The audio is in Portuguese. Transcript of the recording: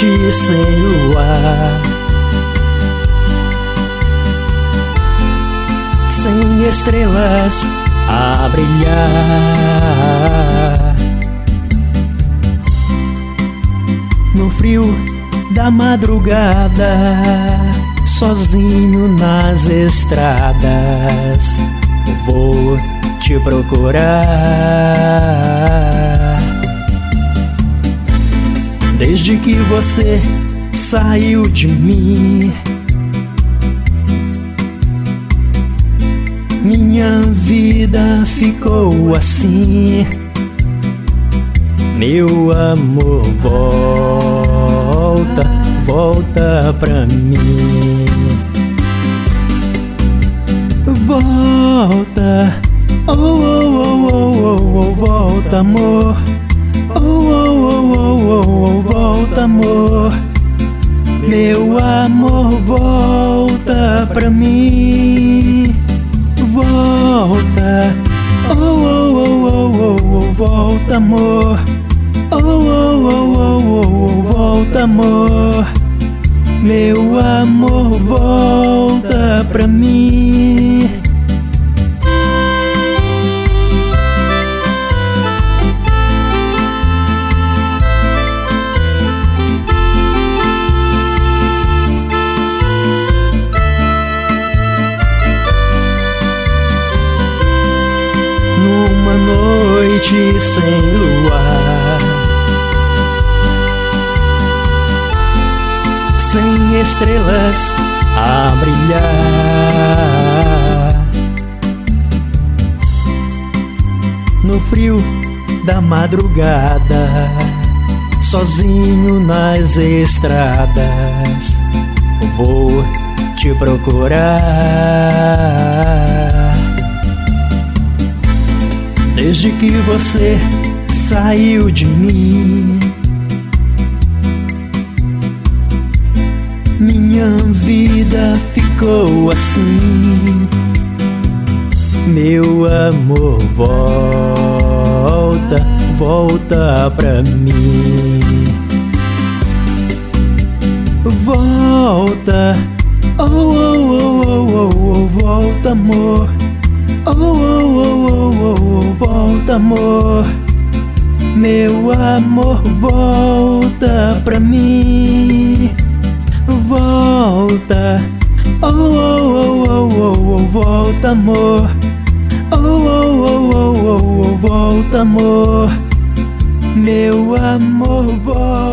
noite sem luar, sem estrelas a brilhar, no frio da madrugada, sozinho nas estradas, vou te procurar. Desde que você saiu de mim, minha vida ficou assim. Meu amor, volta, volta pra mim. Volta, oh, oh, oh, oh, oh, oh, volta, amor. Oh, oh, oh, oh, oh, volta, amor. Meu amor, volta pra mim. Volta, oh, oh, oh, oh, oh, oh, volta, amor. Oh, oh, oh, oh, oh, volta, amor. Meu amor, volta pra mim. Numa noite sem luar, sem estrelas a brilhar, no frio da madrugada, sozinho nas estradas, vou te procurar. Desde que você saiu de mim, minha vida ficou assim. Meu amor, volta, volta pra mim. Volta, oh, oh, oh, oh, oh, volta, amor. Oh, oh, oh, oh, oh, volta, amor. Meu amor, volta pra mim. Volta, oh, oh, oh, oh, oh, volta, amor. Oh, oh, oh, oh, oh, volta, amor. Meu amor, volta.